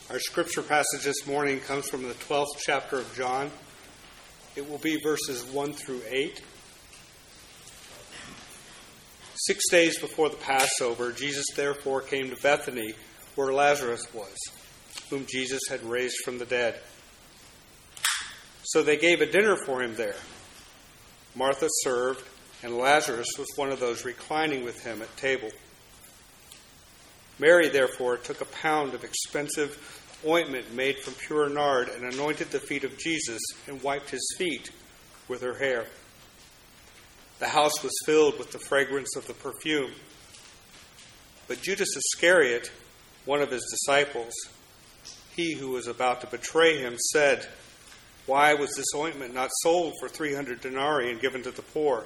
Our scripture passage this morning comes from the 12th chapter of John. It will be verses 1 through 8. 6 days before the Passover, Jesus therefore came to Bethany, where Lazarus was, whom Jesus had raised from the dead. So they gave a dinner for him there. Martha served, and Lazarus was one of those reclining with him at table. Mary, therefore, took a pound of expensive ointment made from pure nard and anointed the feet of Jesus and wiped his feet with her hair. The house was filled with the fragrance of the perfume. But Judas Iscariot, one of his disciples, he who was about to betray him, said, "Why was this ointment not sold for 300 denarii and given to the poor?"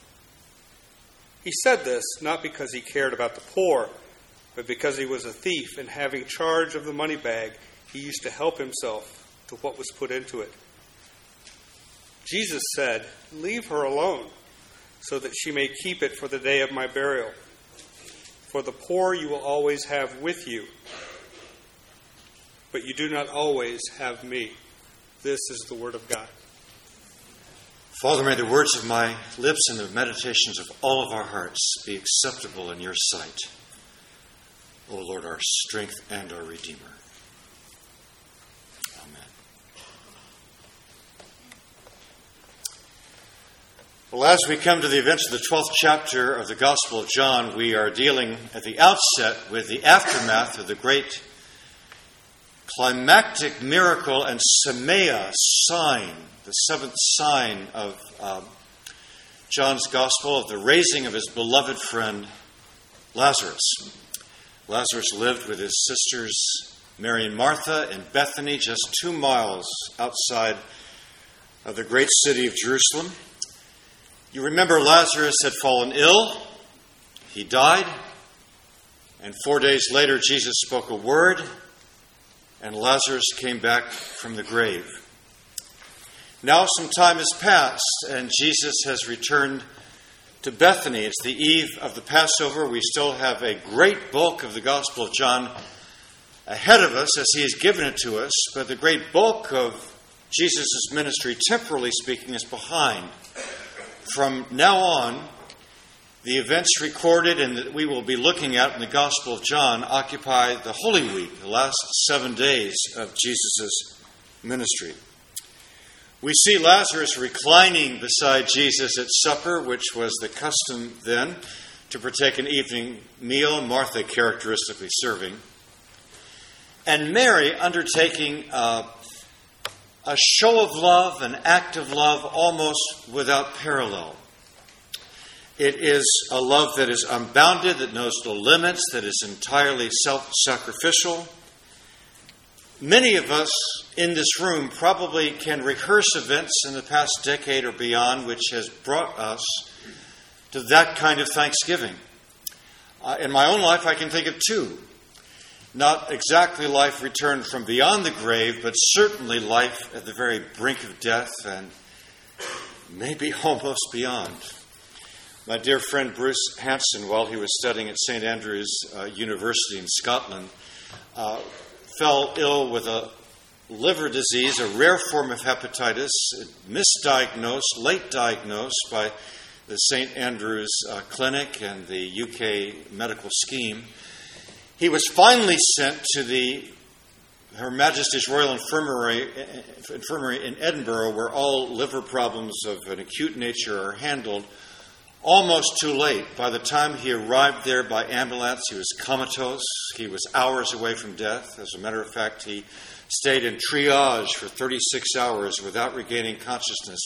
He said this not because he cared about the poor, but because he was a thief, and having charge of the money bag, he used to help himself to what was put into it. Jesus said, "Leave her alone, so that she may keep it for the day of my burial. For the poor you will always have with you, but you do not always have me." This is the word of God. Father, may the words of my lips and the meditations of all of our hearts be acceptable in your sight. O Lord, our strength and our Redeemer. Amen. Well, as we come to the events of the 12th chapter of the Gospel of John, we are dealing at the outset with the aftermath of the great climactic miracle and Semea sign, the seventh sign of John's Gospel, of the raising of his beloved friend Lazarus. Lazarus lived with his sisters Mary and Martha in Bethany, just 2 miles outside of the great city of Jerusalem. You remember Lazarus had fallen ill. He died. And 4 days later, Jesus spoke a word, and Lazarus came back from the grave. Now some time has passed, and Jesus has returned to Bethany. It's the eve of the Passover. We still have a great bulk of the Gospel of John ahead of us as he has given it to us, but the great bulk of Jesus' ministry, temporally speaking, is behind. From now on, the events recorded and that we will be looking at in the Gospel of John occupy the Holy Week, the last 7 days of Jesus' ministry. We see Lazarus reclining beside Jesus at supper, which was the custom then to partake an evening meal, Martha characteristically serving, and Mary undertaking a show of love, an act of love almost without parallel. It is a love that is unbounded, that knows no limits, that is entirely self-sacrificial. Many of us in this room probably can rehearse events in the past decade or beyond which has brought us to that kind of thanksgiving. In my own life, I can think of 2. Not exactly life returned from beyond the grave, but certainly life at the very brink of death and maybe almost beyond. My dear friend Bruce Hanson, while he was studying at St. Andrews University in Scotland, fell ill with a liver disease, a rare form of hepatitis, misdiagnosed, late diagnosed by the St. Andrews Clinic and the UK medical scheme. He was finally sent to Her Majesty's Royal Infirmary in Edinburgh, where all liver problems of an acute nature are handled, almost too late. By the time he arrived there by ambulance, he was comatose. He was hours away from death. As a matter of fact, he stayed in triage for 36 hours without regaining consciousness,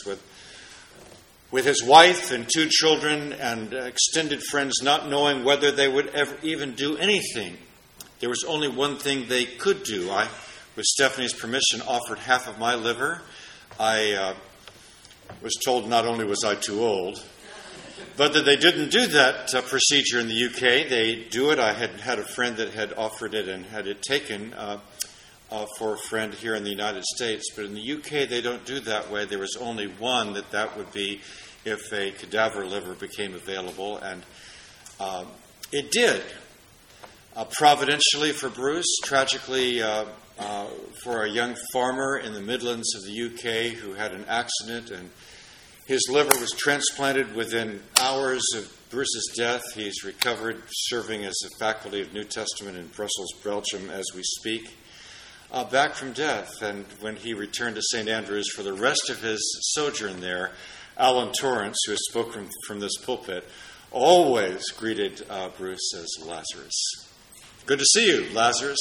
with his wife and 2 children and extended friends not knowing whether they would ever even do anything. There was only one thing they could do. I, with Stephanie's permission, offered half of my liver. I was told not only was I too old, but that they didn't do that procedure in the UK. They do it. I had a friend that had offered it and had it taken for a friend here in the United States. But in the UK, they don't do that way. There was only one that would be if a cadaver liver became available. And it did. Providentially for Bruce, tragically for a young farmer in the Midlands of the UK who had an accident and his liver was transplanted within hours of Bruce's death. He's recovered, serving as a faculty of New Testament in Brussels, Belgium, as we speak, back from death. And when he returned to St. Andrews for the rest of his sojourn there, Alan Torrance, who has spoken from this pulpit, always greeted Bruce as Lazarus. Good to see you, Lazarus.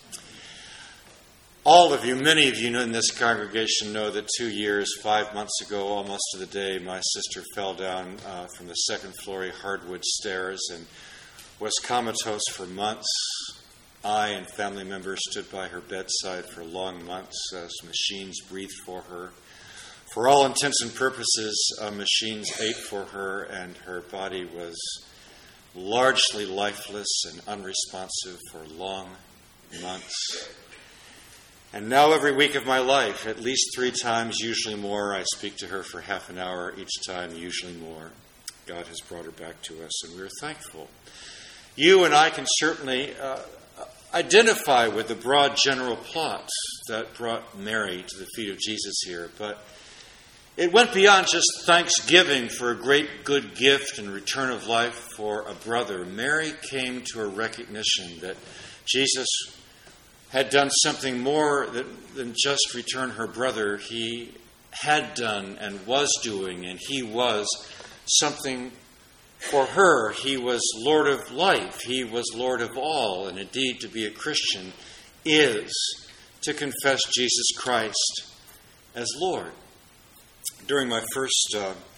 All of you, many of you in this congregation know that 2 years, 5 months ago, almost to the day, my sister fell down from the second floor hardwood stairs and was comatose for months. I and family members stood by her bedside for long months as machines breathed for her. For all intents and purposes, machines ate for her, and her body was largely lifeless and unresponsive for long months. And now every week of my life, at least 3 times, usually more, I speak to her for half an hour each time, usually more. God has brought her back to us, and we're thankful. You and I can certainly identify with the broad general plot that brought Mary to the feet of Jesus here, but it went beyond just thanksgiving for a great good gift and return of life for a brother. Mary came to a recognition that Jesus had done something more than just return her brother. He had done and was doing, and he was something for her. He was Lord of life. He was Lord of all. And indeed, to be a Christian is to confess Jesus Christ as Lord. During my first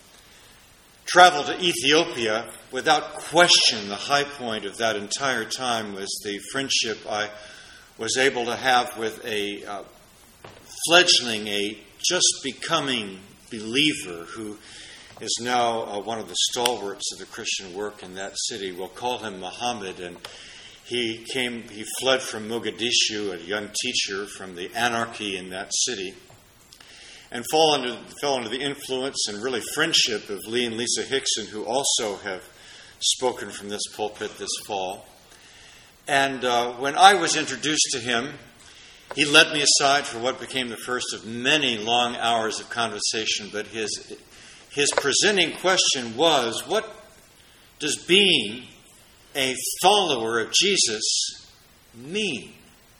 travel to Ethiopia, without question, the high point of that entire time was the friendship I was able to have with a fledgling, a just becoming believer who is now one of the stalwarts of the Christian work in that city. We'll call him Muhammad, and he fled from Mogadishu, a young teacher, from the anarchy in that city, and fell under the influence and really friendship of Lee and Lisa Hickson, who also have spoken from this pulpit this fall. And when I was introduced to him, he led me aside for what became the first of many long hours of conversation. But his presenting question was, what does being a follower of Jesus mean?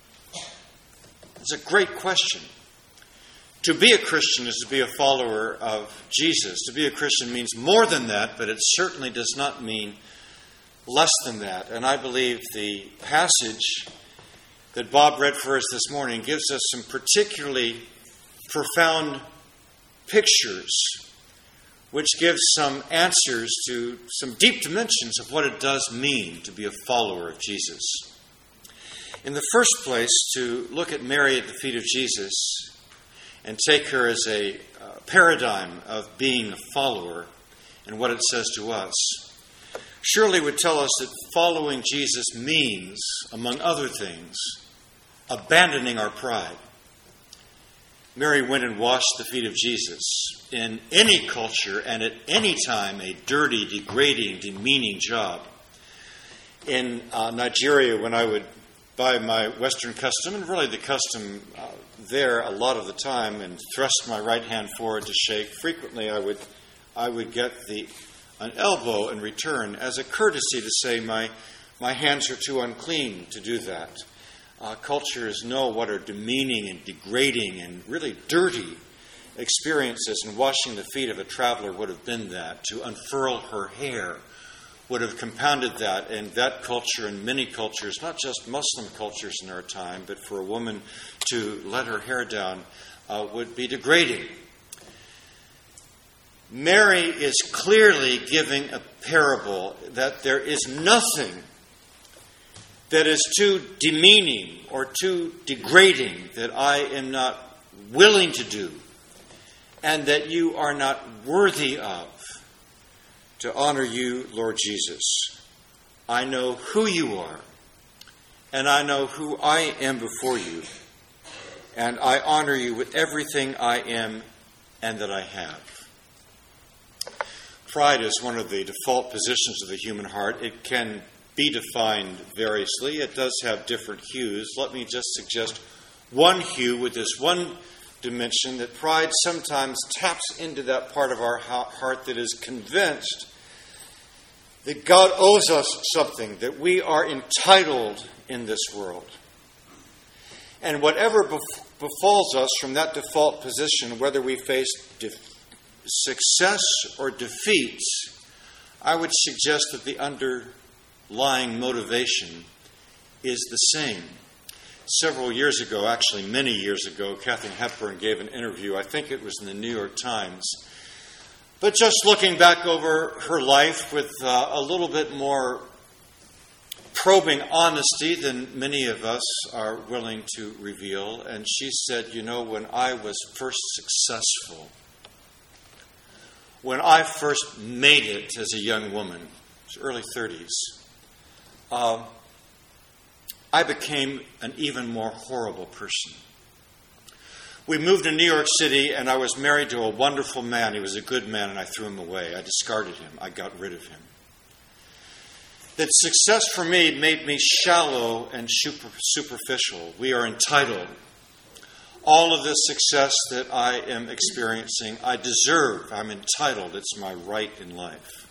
It's a great question. To be a Christian is to be a follower of Jesus. To be a Christian means more than that, but it certainly does not mean less than that. And I believe the passage that Bob read for us this morning gives us some particularly profound pictures, which gives some answers to some deep dimensions of what it does mean to be a follower of Jesus. In the first place, to look at Mary at the feet of Jesus and take her as a paradigm of being a follower and what it says to us, surely would tell us that following Jesus means, among other things, abandoning our pride. Mary went and washed the feet of Jesus. In any culture and at any time, a dirty, degrading, demeaning job. In Nigeria, when I would by my Western custom, and really the custom there a lot of the time, and thrust my right hand forward to shake, frequently I would get an elbow in return as a courtesy to say my hands are too unclean to do that. Cultures know what are demeaning and degrading and really dirty experiences, and washing the feet of a traveler would have been that. To unfurl her hair would have compounded that. In that culture and many cultures, not just Muslim cultures in our time, but for a woman to let her hair down would be degrading. Mary is clearly giving a parable that there is nothing that is too demeaning or too degrading that I am not willing to do, and that you are not worthy of, to honor you, Lord Jesus. I know who you are, and I know who I am before you, and I honor you with everything I am and that I have. Pride is one of the default positions of the human heart. It can be defined variously. It does have different hues. Let me just suggest one hue with this one dimension, that pride sometimes taps into that part of our heart that is convinced that God owes us something, that we are entitled in this world. And whatever befalls us from that default position, whether we face success or defeat, I would suggest that the underlying motivation is the same. Several years ago, actually many years ago, Katharine Hepburn gave an interview. I think it was in the New York Times. But just looking back over her life with a little bit more probing honesty than many of us are willing to reveal. And she said, when I was first successful, when I first made it as a young woman, early 30s, I became an even more horrible person. We moved to New York City, and I was married to a wonderful man. He was a good man, and I threw him away. I discarded him. I got rid of him. That success for me made me shallow and superficial. We are entitled. All of this success that I am experiencing, I deserve. I'm entitled. It's my right in life.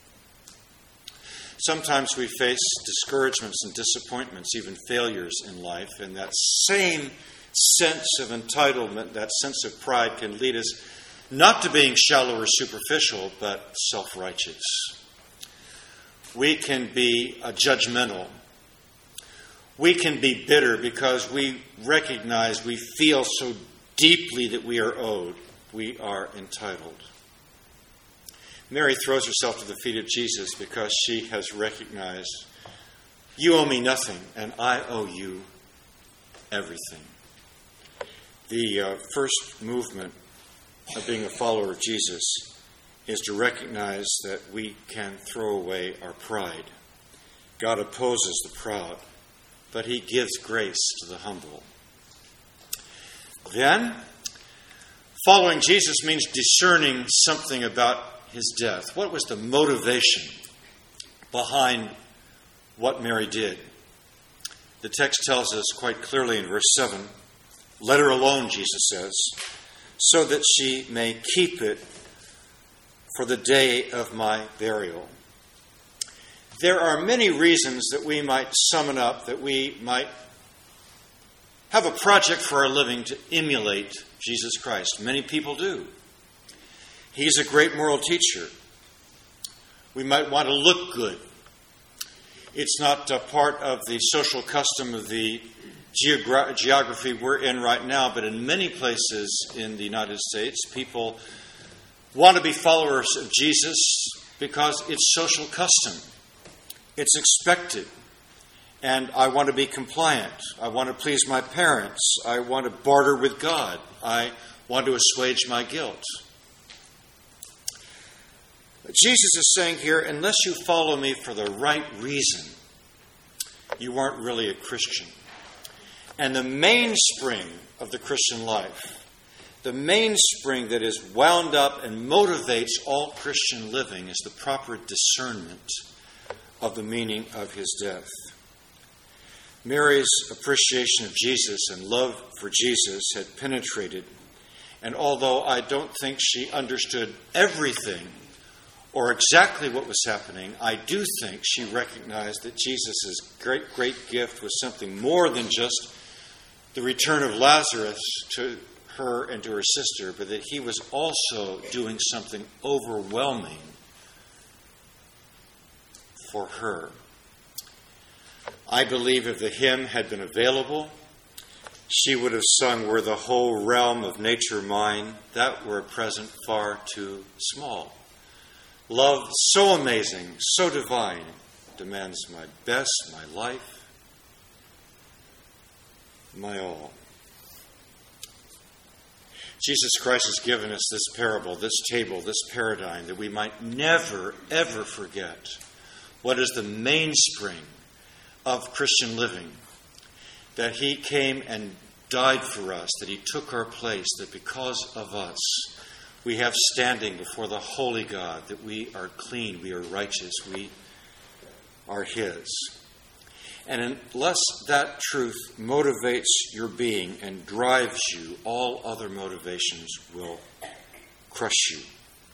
Sometimes we face discouragements and disappointments, even failures in life, and that same sense of entitlement, that sense of pride can lead us not to being shallow or superficial, but self-righteous. We can be judgmental. We can be bitter because we recognize, we feel so deeply that we are owed. We are entitled. Mary throws herself to the feet of Jesus because she has recognized, you owe me nothing, and I owe you everything. The first movement of being a follower of Jesus is to recognize that we can throw away our pride. God opposes the proud, but he gives grace to the humble. Then, following Jesus means discerning something about his death. What was the motivation behind what Mary did? The text tells us quite clearly in verse 7, let her alone, Jesus says, so that she may keep it for the day of my burial. There are many reasons that we might summon up, that we might have a project for our living to emulate Jesus Christ. Many people do. He's a great moral teacher. We might want to look good. It's not a part of the social custom of the geography we're in right now, but in many places in the United States, people want to be followers of Jesus because it's social custom. It's expected. And I want to be compliant. I want to please my parents. I want to barter with God. I want to assuage my guilt. But Jesus is saying here, unless you follow me for the right reason, you aren't really a Christian. And the mainspring of the Christian life, the mainspring that is wound up and motivates all Christian living, is the proper discernment of the meaning of his death. Mary's appreciation of Jesus and love for Jesus had penetrated, and although I don't think she understood everything or exactly what was happening, I do think she recognized that Jesus' great gift was something more than just the return of Lazarus to her and to her sister, but that he was also doing something overwhelming for her. I believe if the hymn had been available, she would have sung, "Were the whole realm of nature mine, that were a present far too small. Love so amazing, so divine, demands my best, my life, my all." Jesus Christ has given us this parable, this table, this paradigm, that we might never, ever forget what is the mainspring of Christian living. That he came and died for us, that he took our place, that because of us we have standing before the holy God, that we are clean, we are righteous, we are His. And unless that truth motivates your being and drives you, all other motivations will crush you.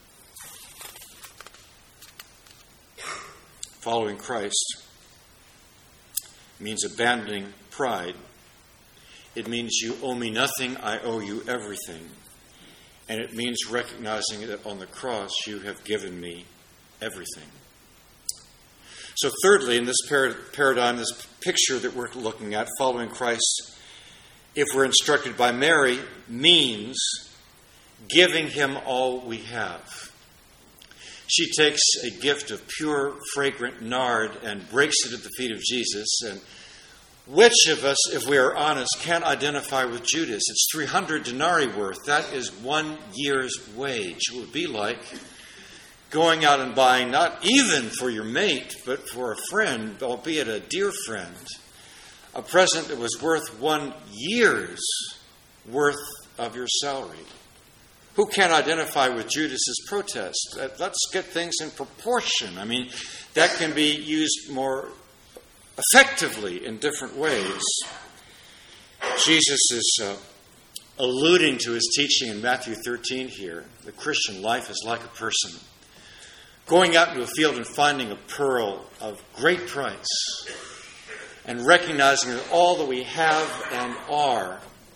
Following Christ means abandoning pride. It means you owe me nothing, I owe you everything. And it means recognizing that on the cross you have given me everything. So thirdly, in this paradigm, this picture that we're looking at, following Christ, if we're instructed by Mary, means giving Him all we have. She takes a gift of pure, fragrant nard and breaks it at the feet of Jesus. And which of us, if we are honest, can't identify with Judas? It's 300 denarii worth. That is 1 year's wage. It would be like going out and buying, not even for your mate, but for a friend, albeit a dear friend, a present that was worth 1 year's worth of your salary. Who can't identify with Judas's protest? Let's get things in proportion. I mean, that can be used more effectively in different ways. Jesus is alluding to his teaching in Matthew 13 here. The Christian life is like a person going out into a field and finding a pearl of great price and recognizing that all that we have and are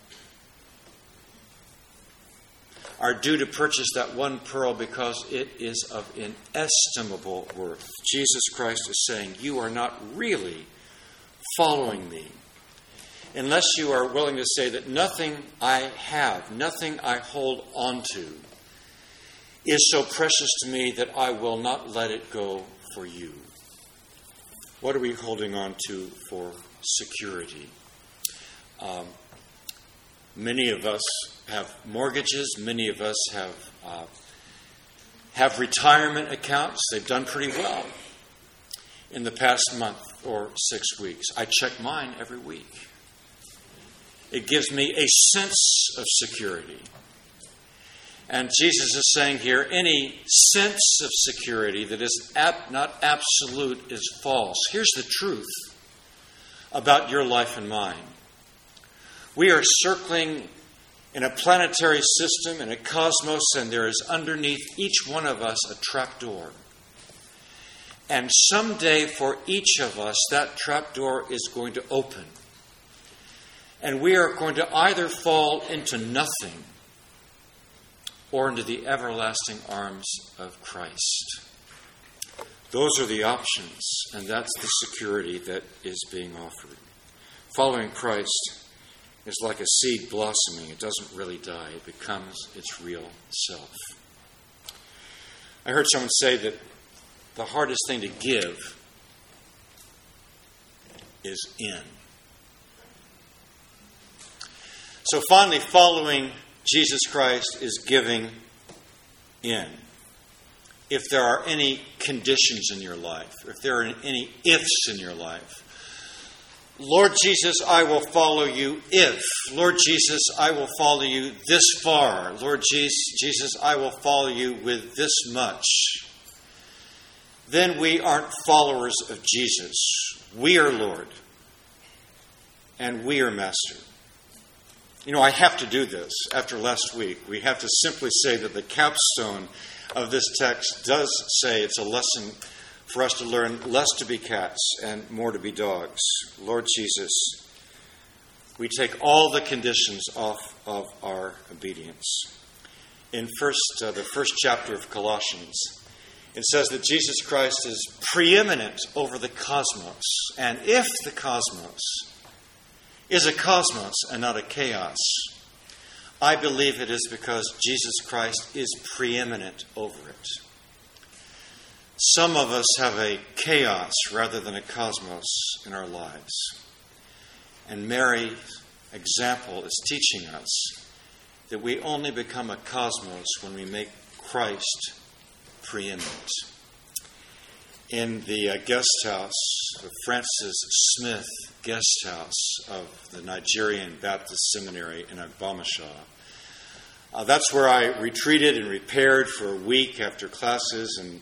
due to purchase that one pearl because it is of inestimable worth. Jesus Christ is saying, you are not really following me unless you are willing to say that nothing I have, nothing I hold on to is so precious to me that I will not let it go for you. What are we holding on to for security? Many of us have mortgages. Many of us have retirement accounts. They've done pretty well in the past month or 6 weeks. I check mine every week. It gives me a sense of security. And Jesus is saying here, any sense of security that is not absolute is false. Here's the truth about your life and mine. We are circling in a planetary system, in a cosmos, and there is underneath each one of us a trapdoor. And someday for each of us, that trapdoor is going to open. And we are going to either fall into nothing or into the everlasting arms of Christ. Those are the options, and that's the security that is being offered. Following Christ is like a seed blossoming. It doesn't really die. It becomes its real self. I heard someone say that the hardest thing to give is in. So finally, following Jesus Christ is giving in. If there are any conditions in your life, if there are any ifs in your life, Lord Jesus, I will follow you if. Lord Jesus, I will follow you this far. Lord Jesus, I will follow you with this much. Then we aren't followers of Jesus. We are Lord. And we are Master. You know, I have to do this after last week. We have to simply say that the capstone of this text does say it's a lesson for us to learn less to be cats and more to be dogs. Lord Jesus, we take all the conditions off of our obedience. In the first chapter of Colossians, it says that Jesus Christ is preeminent over the cosmos. And if the cosmos is a cosmos and not a chaos, I believe it is because Jesus Christ is preeminent over it. Some of us have a chaos rather than a cosmos in our lives. And Mary's example is teaching us that we only become a cosmos when we make Christ preeminent. In the guest house, the Francis Smith guest house of the Nigerian Baptist Seminary in Agbomashaw. That's where I retreated and repaired for a week after classes, and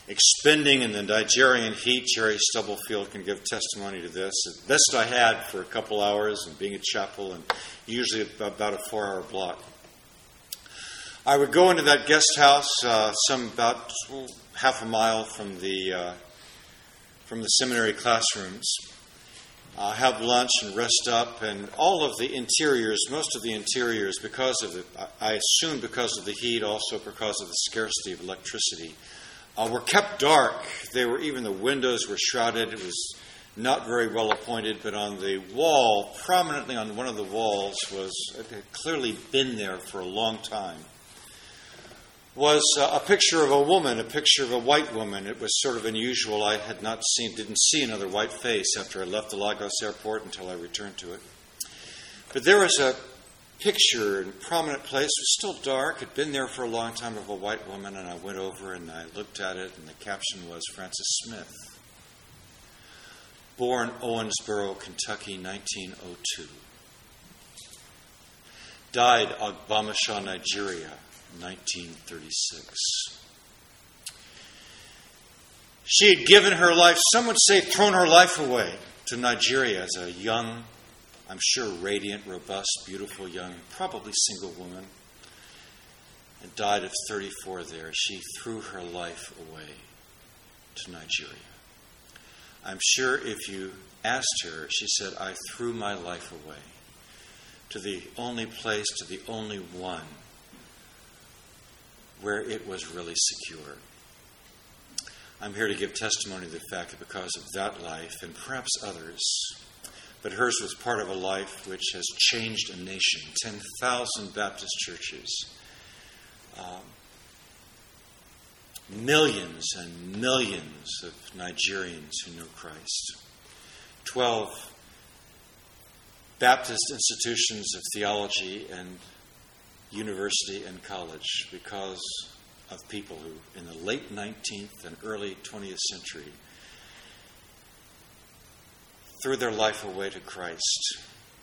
expending in the Nigerian heat. Jerry Stubblefield can give testimony to this. The best I had for a couple hours and being at chapel, and usually about a 4-hour block. I would go into that guest house, some about half a mile from the seminary classrooms, have lunch and rest up, and all of the interiors, most of the interiors, I assume because of the heat, also because of the scarcity of electricity, were kept dark. Even the windows were shrouded. It was not very well appointed, but on the wall, prominently on one of the walls, it had clearly been there for a long time, was a picture of a woman, a picture of a white woman. It was sort of unusual. I didn't see another white face after I left the Lagos airport until I returned to it. But there was a picture in a prominent place. It was still dark. It had been there for a long time, of a white woman, and I went over and I looked at it, and the caption was Frances Smith. Born Owensboro, Kentucky, 1902. Died Agbomoso, Nigeria, 1936. She had given her life, some would say thrown her life away, to Nigeria as a young, I'm sure radiant, robust, beautiful, young, probably single woman, and died at 34 there. She threw her life away to Nigeria. I'm sure if you asked her, she said, I threw my life away to the only place, to the only one where it was really secure. I'm here to give testimony to the fact that because of that life, and perhaps others, but hers was part of a life which has changed a nation. 10,000 Baptist churches, millions and millions of Nigerians who know Christ, 12 Baptist institutions of theology and university and college because of people who, in the late 19th and early 20th century, threw their life away to Christ.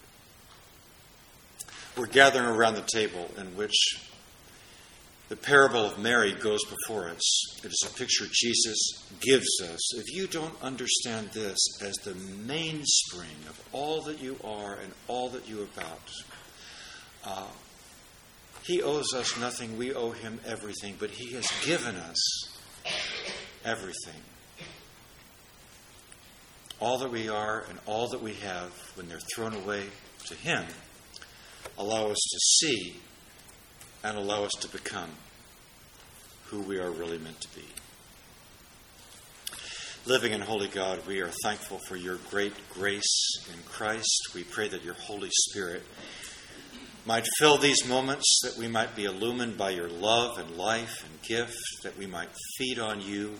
We're gathering around the table in which the parable of Mary goes before us. It is a picture Jesus gives us. If you don't understand this as the mainspring of all that you are and all that you are about, He owes us nothing, we owe Him everything, but He has given us everything. All that we are and all that we have, when they're thrown away to Him, allow us to see and allow us to become who we are really meant to be. Living and holy God, we are thankful for your great grace in Christ. We pray that your Holy Spirit might fill these moments, that we might be illumined by your love and life and gift, that we might feed on you,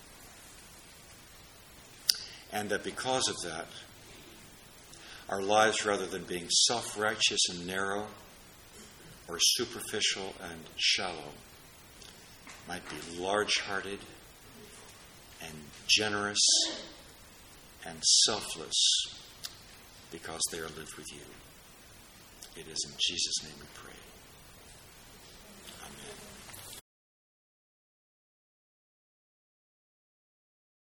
and that because of that, our lives, rather than being self-righteous and narrow or superficial and shallow, might be large-hearted and generous and selfless because they are lived with you. It is in Jesus' name we pray.